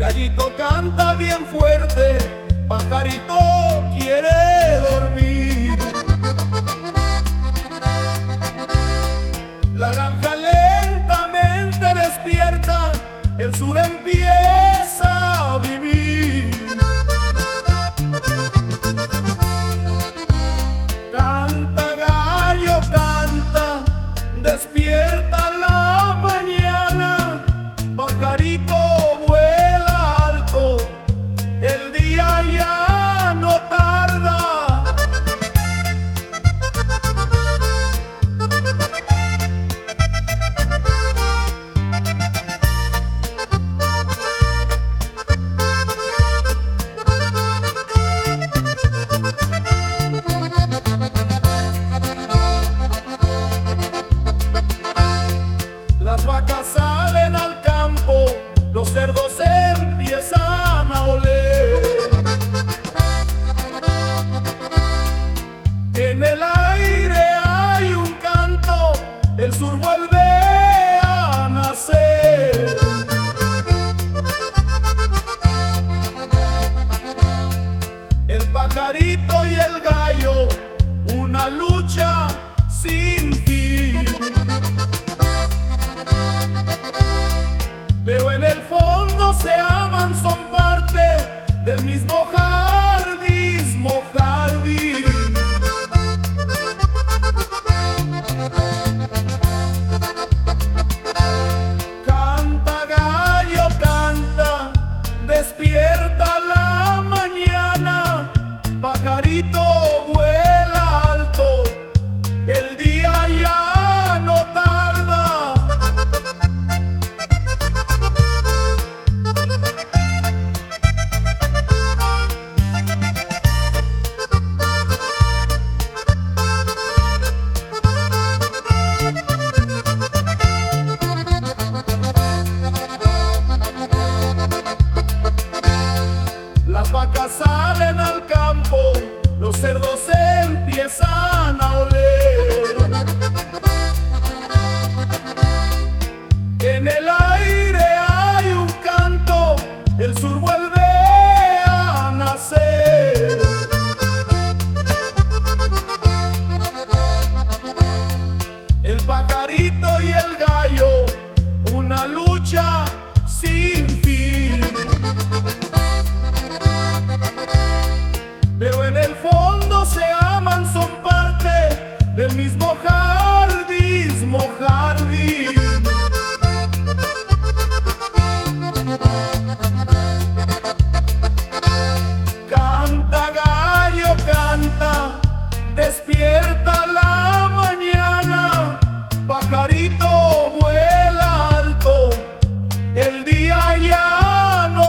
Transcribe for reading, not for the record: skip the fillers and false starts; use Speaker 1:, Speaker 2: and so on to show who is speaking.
Speaker 1: Gallito canta bien fuerte, pajarito quiere dormir. La granja lentamente despierta, el sur empieza a vivir. Canta gallo, canta, despierta la mañana, pajarito vuela alto, el día ya no tarda. Las vacas salen al campo, los cerdos empiezan a oler. En el aire hay un canto, el sur vuelve a nacer. El pajarito y el gallo, una lucha sin fin. Pero en el fondo se aman, son parte del mismo jardín, jardín. Canta gallo, canta, despierta la mañana, pajarito vuela alto, el día ya no tarda. Las vacas salen al campo, los cerdos empiezan a oler. En el aire hay un canto, el sur vuelve a nacer. El pajarito y el gallo, una lucha sin fin. Pero en el fondo se aman, son parte del mismo jardín, jardín.